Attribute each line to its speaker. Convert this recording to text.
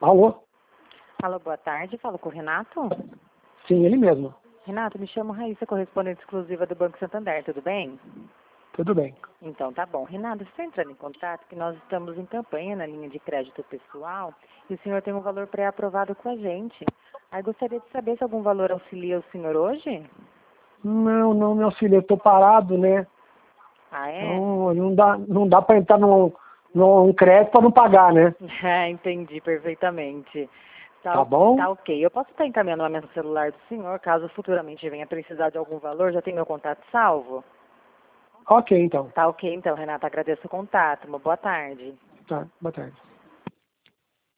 Speaker 1: Alô?
Speaker 2: Alô, boa tarde. Falo com o Renato?
Speaker 1: Sim, ele mesmo.
Speaker 2: Renato, me chamo Raíssa, correspondente exclusiva do Banco Santander, tudo bem?
Speaker 1: Tudo bem.
Speaker 2: Então, tá bom. Renato, você está entrando em contato que nós estamos em campanha na linha de crédito pessoal e o senhor tem um valor pré-aprovado com a gente. Aí gostaria de saber se algum valor auxilia o senhor hoje?
Speaker 1: Não, meu filho, eu tô parado, né?
Speaker 2: Ah, é?
Speaker 1: Então, não dá para entrar num crédito para não pagar, né?
Speaker 2: É, entendi perfeitamente.
Speaker 1: Tá bom?
Speaker 2: Tá ok. Eu posso estar encaminhando uma mensagem no celular do senhor, caso futuramente venha precisar de algum valor, já tem meu contato salvo?
Speaker 1: Ok, então.
Speaker 2: Tá ok, então, Renata, agradeço o contato. Uma boa tarde.
Speaker 1: Tá, boa tarde.